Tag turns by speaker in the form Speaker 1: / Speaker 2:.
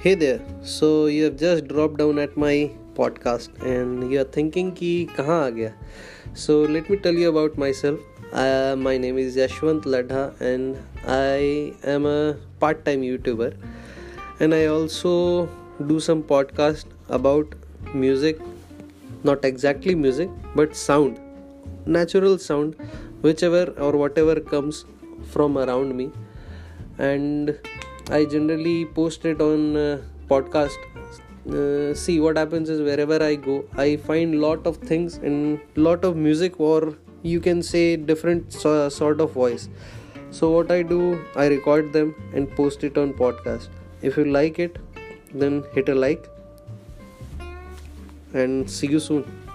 Speaker 1: Hey there. So you have just dropped down at my podcast and you are thinking कि कहाँ आ गया. So let me tell you about myself. My name is Yashwant Ladha and I am a part-time YouTuber, and I also do some podcast about music, not exactly music but sound, natural sound, whichever or whatever comes from around me. And I generally post it on podcast. See, what happens is wherever I go, I find lot of things and lot of music, or you can say different sort of voice. So what I do, I record them and post it on podcast. If you like it, then hit a like and see you soon.